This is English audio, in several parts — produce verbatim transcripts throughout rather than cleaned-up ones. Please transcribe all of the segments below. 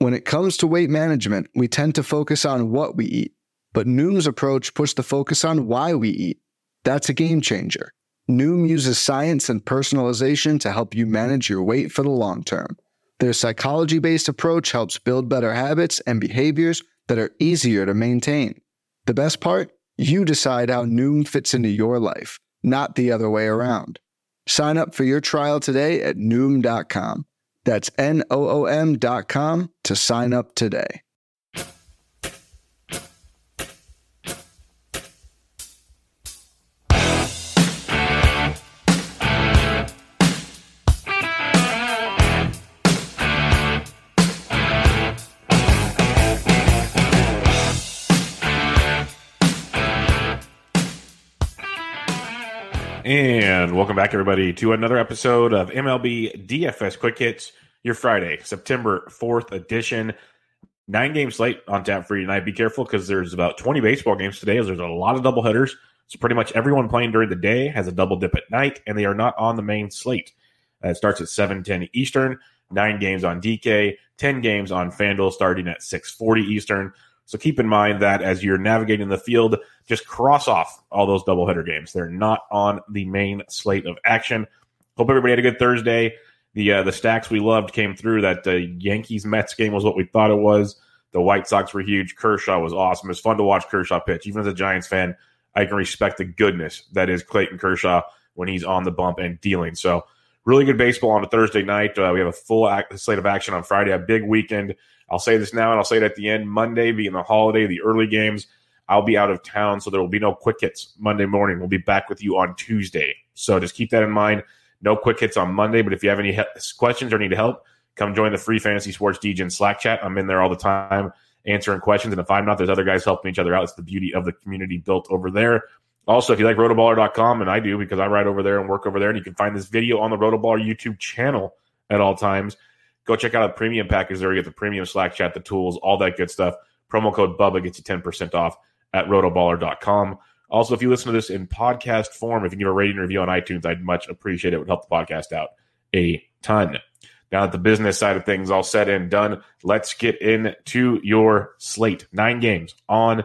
When it comes to weight management, we tend to focus on what we eat, but Noom's approach puts the focus on why we eat. That's a game changer. Noom uses science and personalization to help you manage your weight for the long term. Their psychology-based approach helps build better habits and behaviors that are easier to maintain. The best part? You decide how Noom fits into your life, not the other way around. Sign up for your trial today at Noom dot com. That's N O O M dot com to sign up today. And welcome back, everybody, to another episode of M L B D F S Quick Hits, your Friday, September fourth edition. Nine-game slate on tap for you tonight. Be careful because there's about twenty baseball games today, as there's a lot of doubleheaders. So pretty much everyone playing during the day has a double dip at night, and they are not on the main slate. Uh, it starts at seven ten Eastern, nine games on D K, ten games on FanDuel starting at six forty Eastern. So keep in mind that as you're navigating the field, just cross off all those doubleheader games. They're not on the main slate of action. Hope everybody had a good Thursday. The uh, the stacks we loved came through. That uh, Yankees-Mets game was what we thought it was. The White Sox were huge. Kershaw was awesome. It was fun to watch Kershaw pitch. Even as a Giants fan, I can respect the goodness that is Clayton Kershaw when he's on the bump and dealing. So really good baseball on a Thursday night. Uh, we have a full act- slate of action on Friday, a big weekend. I'll say this now, and I'll say it at the end. Monday being the holiday, the early games, I'll be out of town, so there will be no quick hits Monday morning. We'll be back with you on Tuesday. So just keep that in mind. No quick hits on Monday, but if you have any he- questions or need help, come join the free Fantasy Sports D Gen Slack chat. I'm in there all the time answering questions, and if I'm not, there's other guys helping each other out. It's the beauty of the community built over there. Also, if you like rotoballer dot com, and I do because I write over there and work over there, and you can find this video on the Rotoballer YouTube channel at all times. Go check out a premium package there. You get the premium Slack chat, the tools, all that good stuff. Promo code BUBBA gets you ten percent off at rotoballer dot com. Also, if you listen to this in podcast form, if you give a rating and review on iTunes, I'd much appreciate it. It would help the podcast out a ton. Now that the business side of things all said and done, let's get into your slate. Nine games on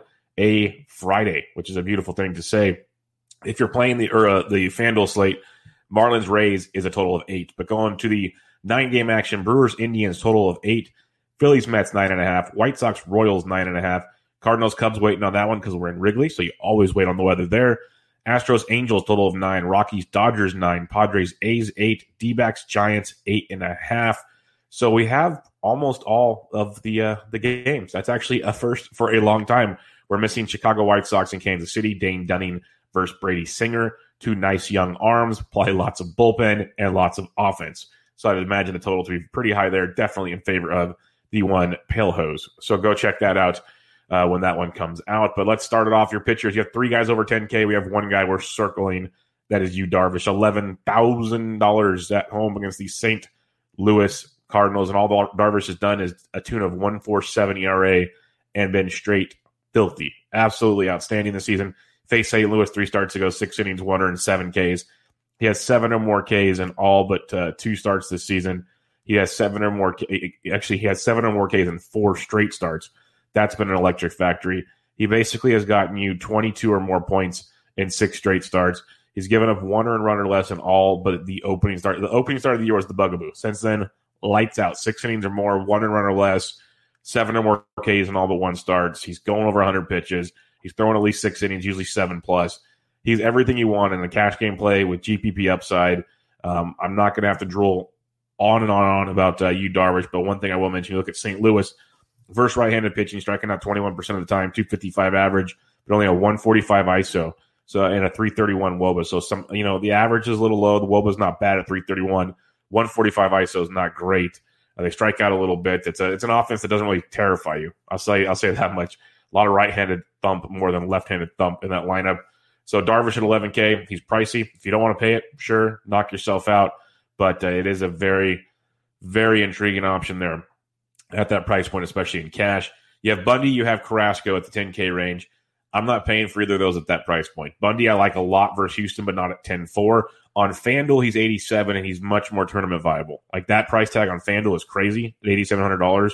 a Friday, which is a beautiful thing to say. If you're playing the or, uh, the FanDuel slate, Marlins Rays is a total of eight. But going to the nine-game action, Brewers Indians total of eight, Phillies Mets nine and a half, White Sox Royals nine and a half, Cardinals Cubs waiting on that one because we're in Wrigley, so you always wait on the weather there. Astros Angels total of nine, Rockies Dodgers nine, Padres A's eight, D-backs Giants eight and a half. So we have almost all of the uh, the games. That's actually a first for a long time. We're missing Chicago White Sox and Kansas City, Dane Dunning versus Brady Singer, two nice young arms, probably lots of bullpen and lots of offense. So I'd imagine the total to be pretty high there, definitely in favor of the one Pale Hose. So go check that out uh, when that one comes out. But let's start it off. Your pitchers, you have three guys over ten K. We have one guy we're circling. That is Yu Darvish, eleven thousand dollars at home against the Saint Louis Cardinals. And all Darvish has done is a tune of one point four seven E R A and been straight filthy. Absolutely outstanding this season. Faced Saint Louis three starts ago, six innings, one hundred seven Ks. He has seven or more Ks in all but uh, two starts this season. He has seven or more. Actually, he has seven or more Ks in four straight starts. That's been an electric factory. He basically has gotten you twenty-two or more points in six straight starts. He's given up one earned run or less in all but the opening start. The opening start of the year was the bugaboo. Since then, lights out. Six innings or more, one earned run or less, seven or more Ks in all but one starts. He's going over one hundred pitches. He's throwing at least six innings, usually seven plus. He's everything you want in a cash game play with G P P upside. Um, I'm not going to have to drool on and on and on about uh, Yu Darvish, but one thing I will mention, you look at Saint Louis, versus right-handed pitching, striking out twenty-one percent of the time, two fifty-five average, but only a one forty-five I S O, so and a three thirty-one W O B A. So some, you know, the average is a little low. The W O B A is not bad at three thirty-one. one forty-five I S O is not great. Uh, they strike out a little bit. It's a it's an offense that doesn't really terrify you. I'll say I'll say that much. A lot of right-handed thump more than left-handed thump in that lineup. So Darvish at eleven K, he's pricey. If you don't want to pay it, sure, knock yourself out. But uh, it is a very, very intriguing option there at that price point, especially in cash. You have Bundy, you have Carrasco at the ten K range. I'm not paying for either of those at that price point. Bundy I like a lot versus Houston, but not at ten four. On FanDuel, he's eighty-seven, and he's much more tournament viable. Like that price tag on FanDuel is crazy at eight thousand seven hundred dollars.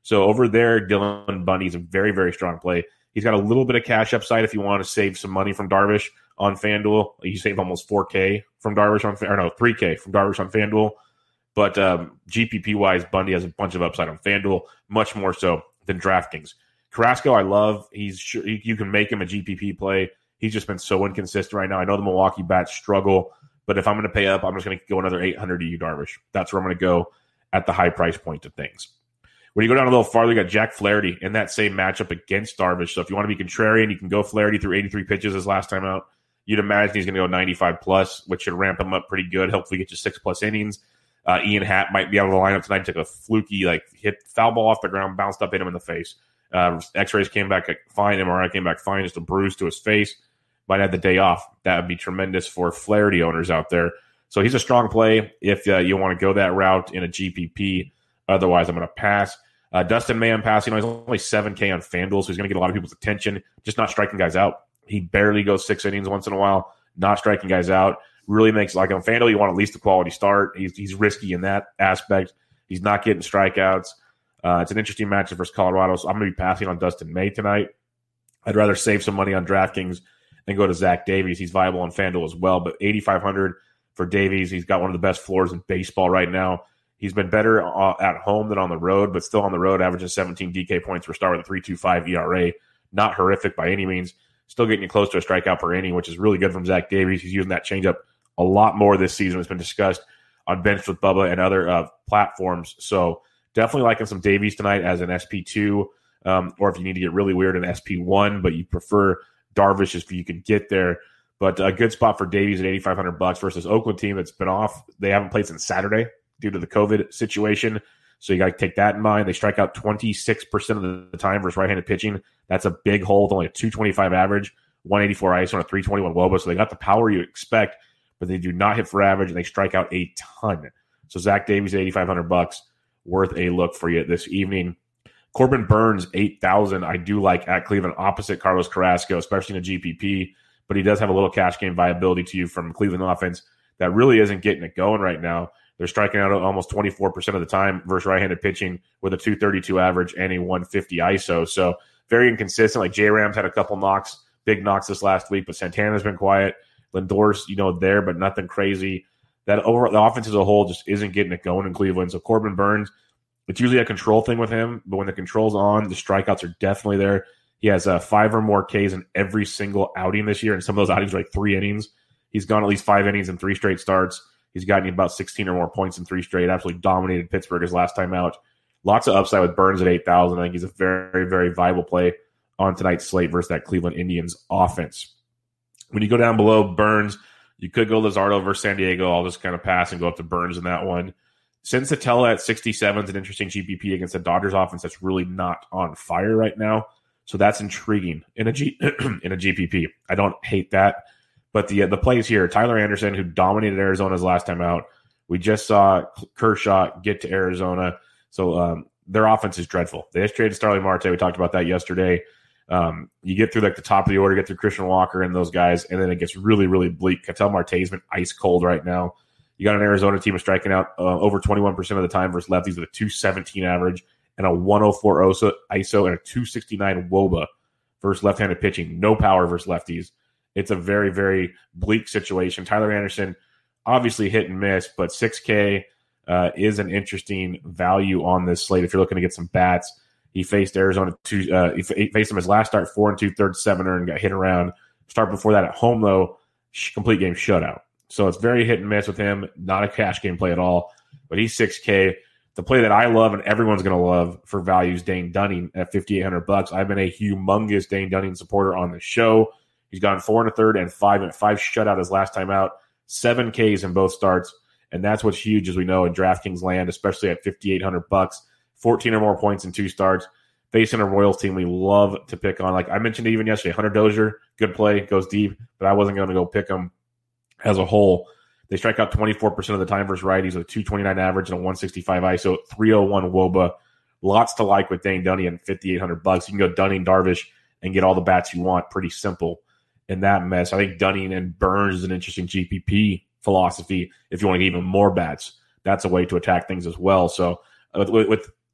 So over there, Dylan Bundy's a very, very strong play. He's got a little bit of cash upside if you want to save some money from Darvish on FanDuel. You save almost four K from Darvish on, or no, three K from Darvish on FanDuel. But um, G P P-wise, Bundy has a bunch of upside on FanDuel, much more so than DraftKings. Carrasco, I love. He's sure, you can make him a G P P play. He's just been so inconsistent right now. I know the Milwaukee bats struggle, but if I'm going to pay up, I'm just going to go another eight hundred to you, Darvish. That's where I'm going to go at the high price point of things. When you go down a little farther, you got Jack Flaherty in that same matchup against Darvish. So if you want to be contrarian, you can go Flaherty through eighty-three pitches his last time out. You'd imagine he's going to go ninety-five plus, which should ramp him up pretty good. Hopefully get you six plus innings. Uh, Ian Happ might be out of the lineup tonight. Took a fluky, like, hit foul ball off the ground, bounced up, hit him in the face. Uh, X-rays came back fine. M R I came back fine. Just a bruise to his face. Might have the day off. That would be tremendous for Flaherty owners out there. So he's a strong play if uh, you want to go that route in a G P P. Otherwise, I'm going to pass. Uh, Dustin May, I'm passing. He's only seven K on FanDuel, so he's going to get a lot of people's attention. Just not striking guys out. He barely goes six innings once in a while. Not striking guys out. Really makes, like on FanDuel, you want at least a quality start. He's he's risky in that aspect. He's not getting strikeouts. Uh, it's an interesting matchup versus Colorado, so I'm going to be passing on Dustin May tonight. I'd rather save some money on DraftKings and go to Zach Davies. He's viable on FanDuel as well, but eighty-five hundred for Davies. He's got one of the best floors in baseball right now. He's been better uh, at home than on the road, but still on the road, averaging seventeen D K points per start with a three point two five E R A. Not horrific by any means. Still getting you close to a strikeout per inning, which is really good from Zach Davies. He's using that changeup a lot more this season. It's been discussed on Bench with Bubba and other uh, platforms. So definitely liking some Davies tonight as an S P two, um, or if you need to get really weird, an S P one, but you prefer Darvish if you can get there. But a good spot for Davies at eighty-five hundred bucks versus Oakland team that's been off. They haven't played since Saturday due to the COVID situation. So you got to take that in mind. They strike out twenty-six percent of the time versus right-handed pitching. That's a big hole with only a two twenty-five average, one eighty-four I S O, and a three twenty-one W O B A. So they got the power you expect, but they do not hit for average, and they strike out a ton. So Zach Davies at eighty-five hundred bucks, worth a look for you this evening. Corbin Burns, eight thousand. I do like at Cleveland, opposite Carlos Carrasco, especially in a G P P, but he does have a little cash game viability to you from Cleveland offense that really isn't getting it going right now. They're striking out almost twenty-four percent of the time versus right-handed pitching with a two thirty-two average and a one fifty I S O. So very inconsistent. Like J-Rams had a couple knocks, big knocks this last week, but Santana's been quiet. Lindor's, you know, there, but nothing crazy. That over the offense as a whole just isn't getting it going in Cleveland. So Corbin Burns, it's usually a control thing with him, but when the control's on, the strikeouts are definitely there. He has uh, five or more Ks in every single outing this year, and some of those outings are like three innings. He's gone at least five innings in three straight starts. He's gotten about sixteen or more points in three straight. Absolutely dominated Pittsburgh his last time out. Lots of upside with Burns at eight thousand. I think he's a very, very viable play on tonight's slate versus that Cleveland Indians offense. When you go down below Burns, you could go Luzardo versus San Diego. I'll just kind of pass and go up to Burns in that one. Sensatella at sixty-seven is an interesting G P P against the Dodgers offense that's really not on fire right now. So that's intriguing in a G in a G P P. I don't hate that. But the the plays here, Tyler Anderson, who dominated Arizona's last time out. We just saw Kershaw get to Arizona. So um, their offense is dreadful. They just traded Starling Marte. We talked about that yesterday. Um, you get through like the top of the order, get through Christian Walker and those guys, and then it gets really, really bleak. Ketel Marte's been ice cold right now. You got an Arizona team striking out uh, over twenty-one percent of the time versus lefties with a two seventeen average and a one oh four I S O and a two sixty-nine W O B A versus left-handed pitching. No power versus lefties. It's a very, very bleak situation. Tyler Anderson, obviously hit and miss, but six K uh, is an interesting value on this slate if you're looking to get some bats. He faced Arizona two. Uh, he faced him his last start, four and two thirds, sevener, and got hit around. Start before that at home though, complete game shutout. So it's very hit and miss with him. Not a cash game play at all, but he's six K. The play that I love and everyone's going to love for value is Dane Dunning at fifty-eight hundred bucks. I've been a humongous Dane Dunning supporter on the show. He's gone four and a third and five and five shutout his last time out, seven Ks in both starts, and that's what's huge, as we know, in DraftKings land, especially at fifty-eight hundred bucks, fourteen or more points in two starts. Facing a Royals team we love to pick on. Like I mentioned even yesterday, Hunter Dozier, good play, goes deep, but I wasn't going to go pick him as a whole. They strike out twenty-four percent of the time versus righties with a two twenty-nine average and a one sixty-five I S O, three oh one W O B A. Lots to like with Dane Dunning at fifty-eight hundred bucks. You can go Dunning, Darvish, and get all the bats you want. Pretty simple in that mess. I think Dunning and Burns is an interesting G P P philosophy. If you want to get even more bats, that's a way to attack things as well. So with, with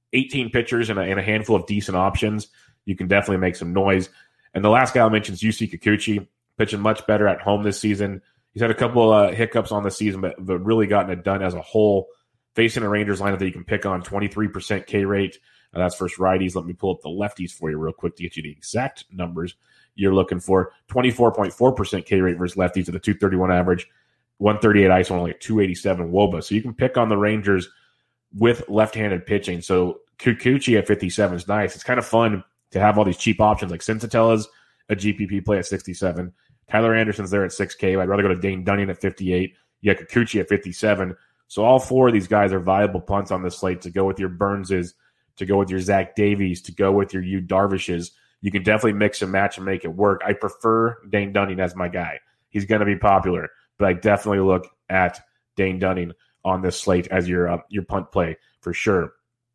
eighteen pitchers and a, and a handful of decent options, you can definitely make some noise. And the last guy I'll mention is Yusei Kikuchi, pitching much better at home this season. He's had a couple uh, hiccups on the season, but, but really gotten it done as a whole. Facing a Rangers lineup that you can pick on, twenty-three percent K rate. Uh, that's versus righties. Let me pull up the lefties for you real quick to get you the exact numbers you're looking for. twenty-four point four percent K rate versus lefties at a two thirty-one average, one thirty-eight I S O, only a two eighty-seven W O B A. So you can pick on the Rangers with left-handed pitching. So Kikuchi at fifty-seven is nice. It's kind of fun to have all these cheap options like Sensatella's a G P P play at sixty-seven. Tyler Anderson's there at six K. I'd rather go to Dane Dunning at fifty-eight. You got Kikuchi at fifty-seven. So all four of these guys are viable punts on this slate to go with your Burnses, to go with your Zach Davies, to go with your Yu Darvishes. You can definitely mix and match and make it work. I prefer Dane Dunning as my guy. He's going to be popular, but I definitely look at Dane Dunning on this slate as your uh, your punt play for sure.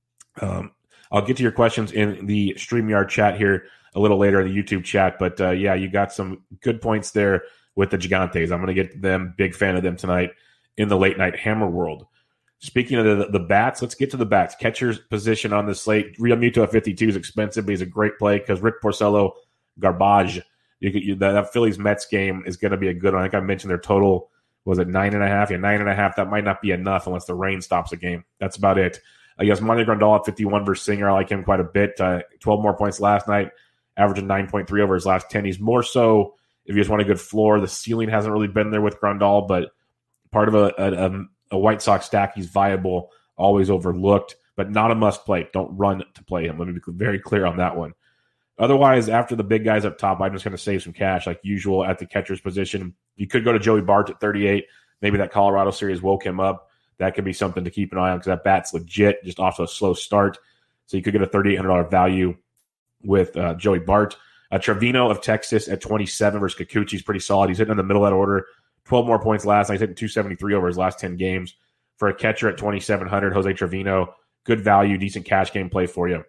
Um, I'll get to your questions in the StreamYard chat here a little later in the YouTube chat, but uh, yeah, you got some good points there with the Gigantes. I'm going to get to them. Big fan of them tonight in the late night hammer world. Speaking of the, the bats, let's get to the bats. Catcher's position on the slate. Real Muto at fifty-two is expensive, but he's a great play because Rick Porcello, garbage. You, you, that, that Phillies Mets game is going to be a good one. I think I mentioned their total was it nine and a half. Yeah, nine and a half. That might not be enough unless the rain stops the game. That's about it. I guess Monty Grandal at fifty-one versus Singer. I like him quite a bit. Uh, twelve more points last night, averaging nine point three over his last ten. He's more so if you just want a good floor. The ceiling hasn't really been there with Grandal, but part of a, a, a White Sox stack, he's viable, always overlooked, but not a must play. Don't run to play him. Let me be very clear on that one. Otherwise, after the big guys up top, I'm just going to save some cash like usual at the catcher's position. You could go to Joey Bart at thirty-eight. Maybe that Colorado series woke him up. That could be something to keep an eye on because that bat's legit, just off to a slow start. So you could get a thirty-eight hundred dollars value with uh, Joey Bart. Uh, Trevino of Texas at twenty-seven versus Kikuchi is pretty solid. He's hitting in the middle of that order. twelve more points last night. He's hitting two seventy-three over his last ten games. For a catcher at twenty-seven hundred, Jose Trevino, good value, decent cash game play for you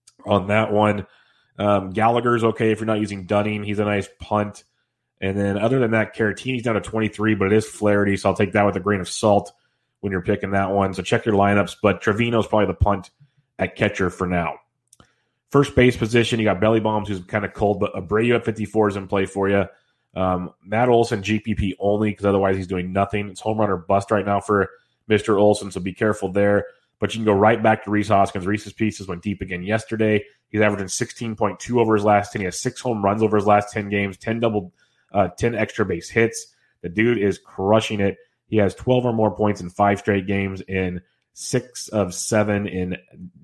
on that one. Um, Gallagher's okay if you're not using Dunning. He's a nice punt. And then other than that, Caratini's down to twenty-three, but it is Flaherty, so I'll take that with a grain of salt when you're picking that one. So check your lineups, but Trevino's probably the punt at catcher for now. First base position, you got Belly Bombs, who's kind of cold, but Abreu at fifty-four is in play for you. Um, Matt Olson, G P P only, because otherwise he's doing nothing. It's home run or bust right now for Mister Olson, so be careful there. But you can go right back to Rhys Hoskins. Rhys's pieces went deep again yesterday. He's averaging sixteen point two over his last ten. He has six home runs over his last ten games, ten double, uh, ten extra base hits. The dude is crushing it. He has twelve or more points in five straight games, in six of seven, in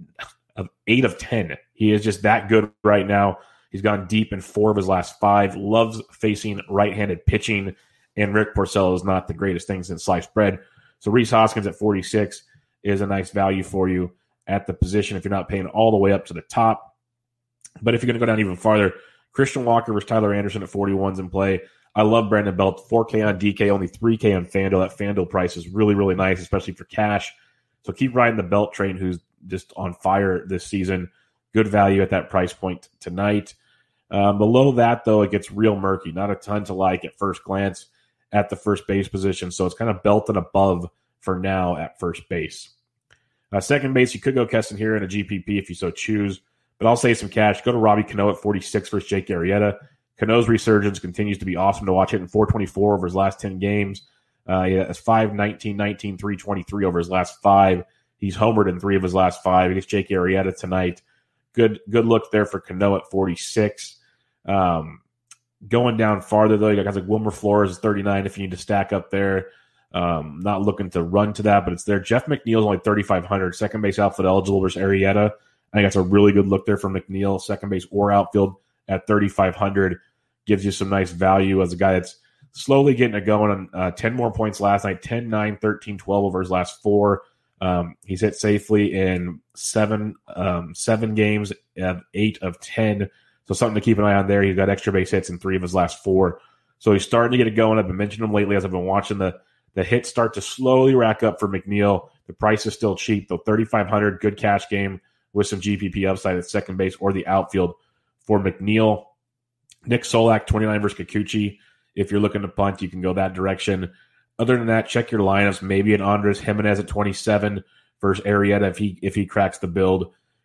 of eight of ten. He is just that good right now. He's gone deep in four of his last five. Loves facing right-handed pitching, and Rick Porcello is not the greatest thing since sliced bread. So Rhys Hoskins at forty-six is a nice value for you at the position if you're not paying all the way up to the top. But if you're going to go down even farther, Christian Walker versus Tyler Anderson at forty-one is in play. I love Brandon Belt, four K on D K, only three K on FanDuel. That FanDuel price is really, really nice, especially for cash. So keep riding the Belt train, who's just on fire this season. Good value at that price point tonight. Um, below that, though, it gets real murky. Not a ton to like at first glance at the first base position. So it's kind of Belt and above for now at first base. Uh, second base, you could go Keston here in a G P P if you so choose. But I'll save some cash. Go to Robbie Cano at forty-six versus Jake Arrieta. Cano's resurgence continues to be awesome to watch, hitting four twenty-four over his last ten games. Uh, he has five nineteen, nineteen, three twenty-three over his last five. He's homered in three of his last five. Against Jake Arrieta tonight. Good good look there for Cano at forty-six. Um, going down farther, though, you got guys like Wilmer Flores is thirty-nine if you need to stack up there. Um, not looking to run to that, but it's there. Jeff McNeil's only thirty-five hundred. Second base outfield eligible versus Arrieta. I think that's a really good look there for McNeil. Second base or outfield at thirty-five hundred gives you some nice value as a guy that's slowly getting it going. On uh, ten more points last night, ten, nine, thirteen, twelve over his last four. Um, he's hit safely in seven um, seven games, of eight of ten. So something to keep an eye on there. He's got extra base hits in three of his last four. So he's starting to get it going. I've been mentioning him lately as I've been watching the, the hits start to slowly rack up for McNeil. The price is still cheap, though. thirty-five hundred, good cash game with some G P P upside at second base or the outfield for McNeil. Nick Solak, twenty-nine versus Kikuchi. If you're looking to punt, you can go that direction. Other than that, check your lineups. Maybe an Andres Jimenez at twenty-seven versus Arrieta if he if he cracks the build.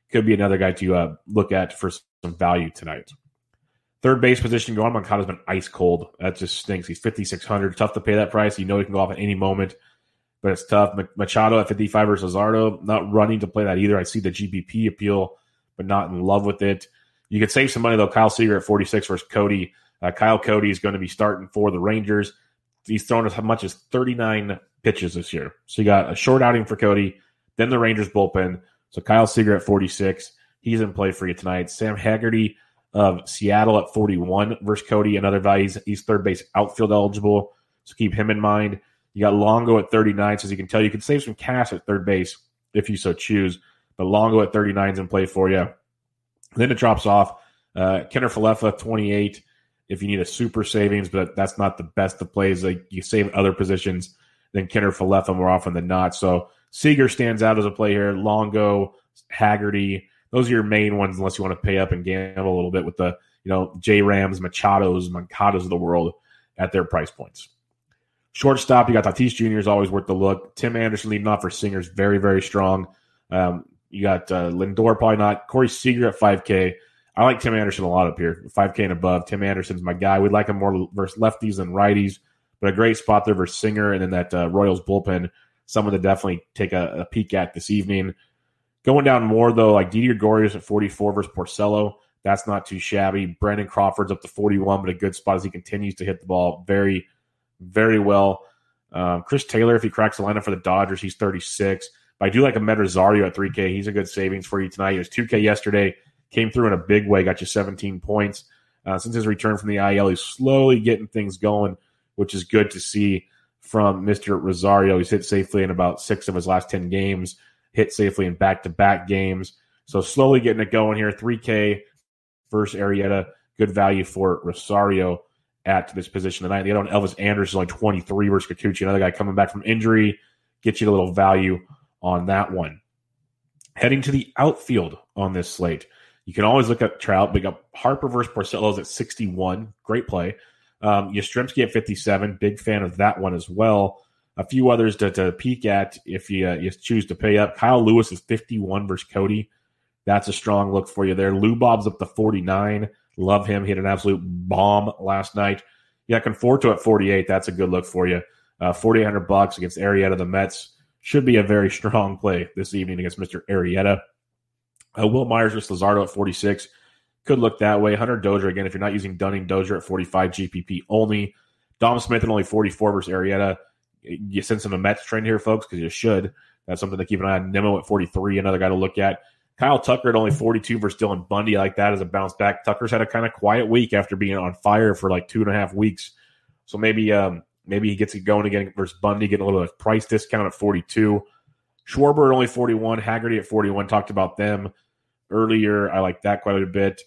could be another guy to uh, look at for some value tonight. Third base position, Yoan Moncada's been ice cold. That just stinks. He's fifty-six hundred. Tough to pay that price. You know he can go off at any moment, but it's tough. Machado at fifty-five versus Luzardo, not running to play that either. I see the G P P appeal, but not in love with it. You could save some money, though. Kyle Seager at forty-six versus Cody. Uh, Kyle Cody is going to be starting for the Rangers. He's thrown as much as thirty-nine pitches this year. So you got a short outing for Cody, then the Rangers bullpen. So Kyle Seager at forty-six. He's in play for you tonight. Sam Haggerty of Seattle at forty-one versus Cody. Another value. He's, he's third base outfield eligible. So keep him in mind. You got Longo at thirty-nine. So as you can tell, you can save some cash at third base if you so choose. But Longo at thirty-nine is in play for you. Then it drops off. Uh, Kenner Falefa, twenty-eight. If you need a super savings, but that's not the best of plays. Like you save other positions than Kenner Falefa more often than not. So Seager stands out as a play here. Longo, Haggerty, those are your main ones unless you want to pay up and gamble a little bit with the, you know, J-Rams, Machados, Moncadas of the world at their price points. Shortstop, you got Tatis Junior is always worth the look. Tim Anderson leading off for Singers, very, very strong. Um, you got uh, Lindor, probably not. Corey Seager at five K. I like Tim Anderson a lot up here, five K and above. Tim Anderson's my guy. We'd like him more versus lefties than righties, but a great spot there versus Singer. And then that uh, Royals bullpen, someone to definitely take a, a peek at this evening. Going down more, though, like Didi Gregorius at forty-four versus Porcello. That's not too shabby. Brandon Crawford's up to forty-one, but a good spot as he continues to hit the ball very, very well. Um, Chris Taylor, if he cracks the lineup for the Dodgers, he's thirty-six. But I do like Amed Rosario at three K. He's a good savings for you tonight. He was two K yesterday. Came through in a big way, got you seventeen points. Uh, since his return from the I L, he's slowly getting things going, which is good to see from Mister Rosario. He's hit safely in about six of his last ten games, hit safely in back-to-back games. So slowly getting it going here. three K versus Arrieta. Good value for Rosario at this position tonight. The other one, Elvis Andrus, is only twenty-three versus Kikuchi. Another guy coming back from injury. Get you a little value on that one. Heading to the outfield on this slate. You can always look at Trout. We got Harper versus Porcello's at sixty-one. Great play. Um, Yastrzemski at fifty-seven. Big fan of that one as well. A few others to, to peek at if you, uh, you choose to pay up. Kyle Lewis is fifty-one versus Cody. That's a strong look for you there. Lou Bob's up to forty-nine. Love him. He hit an absolute bomb last night. Yeah, Conforto at forty-eight. That's a good look for you. Uh, forty-eight hundred bucks against Arrieta. The Mets should be a very strong play this evening against Mister Arrieta. Uh, Will Myers versus Luzardo at forty-six. Could look that way. Hunter Dozier, again, if you're not using Dunning, Dozier at forty-five, G P P only. Dom Smith at only forty-four versus Arrieta. You sense some Mets trend here, folks, because you should. That's something to keep an eye on. Nimmo at forty-three, another guy to look at. Kyle Tucker at only forty-two versus Dylan Bundy. I like that as a bounce back. Tucker's had a kind of quiet week after being on fire for like two and a half weeks. So maybe um, maybe he gets it going again versus Bundy, getting a little bit of price discount at forty-two. Schwarber at only forty-one. Haggerty at forty-one. Talked about them earlier. I like that quite a bit.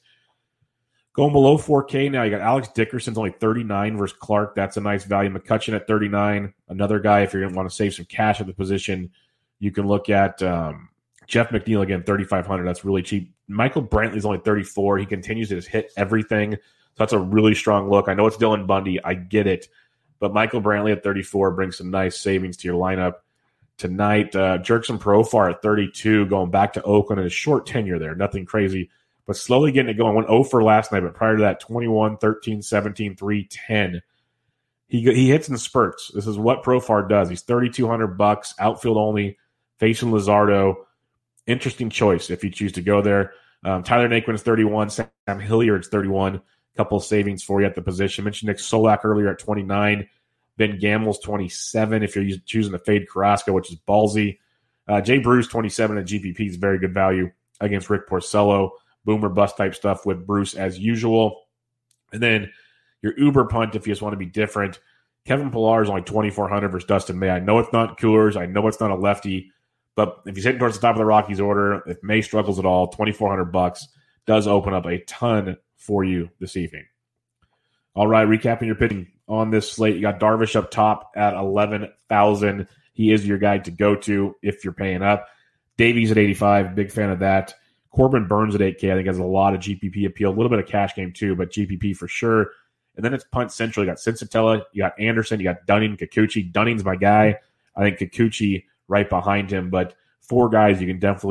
Going below four K now, you got Alex Dickerson's only thirty-nine versus Clark. That's a nice value. McCutchen at thirty-nine. Another guy, if you're going to want to save some cash at the position, you can look at um, Jeff McNeil again, thirty-five hundred. That's really cheap. Michael Brantley's only thirty-four. He continues to just hit everything. So that's a really strong look. I know it's Dylan Bundy. I get it. But Michael Brantley at thirty-four brings some nice savings to your lineup tonight. Uh, Jerkson Profar at thirty-two, going back to Oakland in a short tenure there. Nothing crazy, but slowly getting it going. Went oh for last night, but prior to that, twenty-one, thirteen, seventeen, three, ten. He he hits in spurts. This is what Profar does. He's thirty-two hundred bucks, outfield only, facing Luzardo. Interesting choice if you choose to go there. Um, Tyler Naquin's thirty-one, Sam Hilliard's thirty-one. A couple of savings for you at the position. Mentioned Nick Solak earlier at twenty-nine. Ben Gamel's twenty-seven if you're choosing to fade Carrasco, which is ballsy. Uh, Jay Bruce, twenty-seven at G P P is very good value against Rick Porcello. Boomer bust type stuff with Bruce as usual. And then your Uber punt if you just want to be different. Kevin Pillar is only twenty-four hundred versus Dustin May. I know it's not Coors. I know it's not a lefty. But if he's hitting towards the top of the Rockies order, if May struggles at all, twenty-four hundred bucks does open up a ton for you this evening. All right, recapping your pitching on this slate. You got Darvish up top at eleven thousand. He is your guy to go to if you're paying up. Davies at eighty-five. Big fan of that. Corbin Burns at eight K. I think has a lot of G P P appeal. A little bit of cash game too, but G P P for sure. And then it's punt central. You got Sensatella. You got Anderson. You got Dunning, Kikuchi. Dunning's my guy. I think Kikuchi right behind him. But four guys you can definitely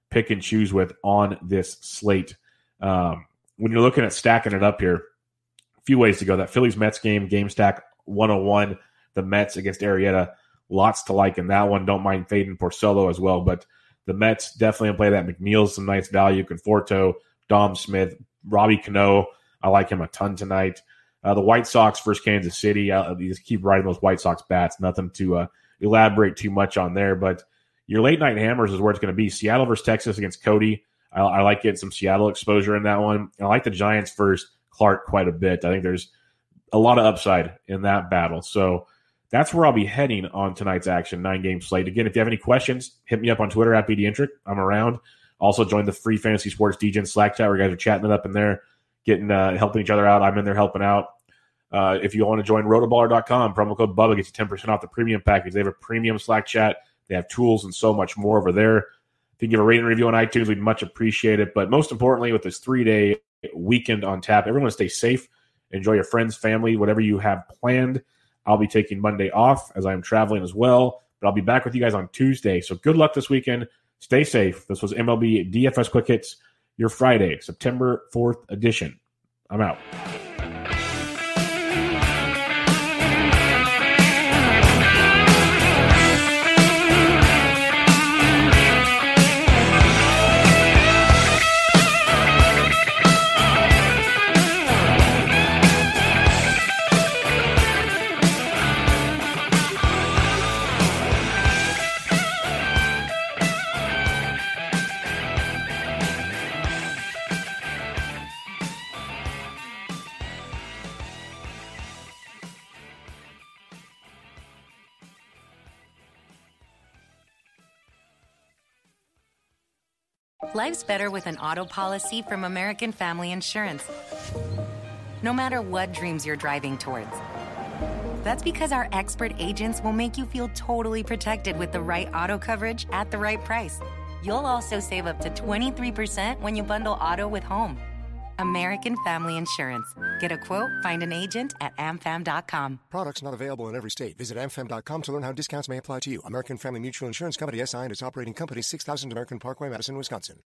pick and choose with on this slate. Um, when you're looking at stacking it up here, a few ways to go. That Phillies-Mets game, game stack one oh one, the Mets against Arrieta, lots to like in that one. Don't mind fading Porcello as well, but the Mets definitely play that. McNeil's some nice value. Conforto, Dom Smith, Robbie Cano. I like him a ton tonight. Uh, the White Sox versus Kansas City. I'll, you just keep riding those White Sox bats. Nothing to uh, elaborate too much on there, but your late night hammers is where it's going to be. Seattle versus Texas against Cody. I, I like getting some Seattle exposure in that one. I like the Giants versus Clark quite a bit. I think there's a lot of upside in that battle. So that's where I'll be heading on tonight's action, nine-game slate. Again, if you have any questions, hit me up on Twitter at B D Intric. I'm around. Also, join the free Fantasy Sports D J Slack chat where you guys are chatting it up in there, getting uh, helping each other out. I'm in there helping out. Uh, if you want to join rotoballer dot com, promo code Bubba gets you ten percent off the premium package. They have a premium Slack chat. They have tools and so much more over there. If you can give a rating and review on iTunes, we'd much appreciate it. But most importantly, with this three-day weekend on tap, everyone stay safe. Enjoy your friends, family, whatever you have planned. I'll be taking Monday off as I am traveling as well. But I'll be back with you guys on Tuesday. So good luck this weekend. Stay safe. This was M L B D F S Quick Hits, your Friday, September fourth edition. I'm out. Life's better with an auto policy from American Family Insurance. No matter what dreams you're driving towards. That's because our expert agents will make you feel totally protected with the right auto coverage at the right price. You'll also save up to twenty-three percent when you bundle auto with home. American Family Insurance. Get a quote, find an agent at a m fam dot com. Products not available in every state. Visit a m fam dot com to learn how discounts may apply to you. American Family Mutual Insurance Company, S I and its operating company, six thousand American Parkway, Madison, Wisconsin.